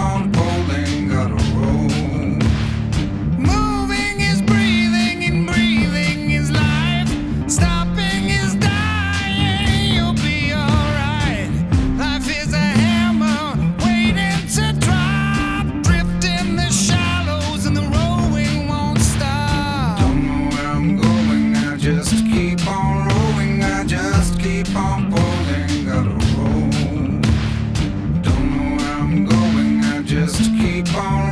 on pulling, gotta roll. Moving is breathing and breathing is life. Stopping is dying, you'll be alright. Life is a hammer waiting to drop. Drift in the shallows and the rowing won't stop. Don't know where I'm going, I just keep on rowing. I just keep on pulling, gotta roll. Don't know where I'm going, I just keep on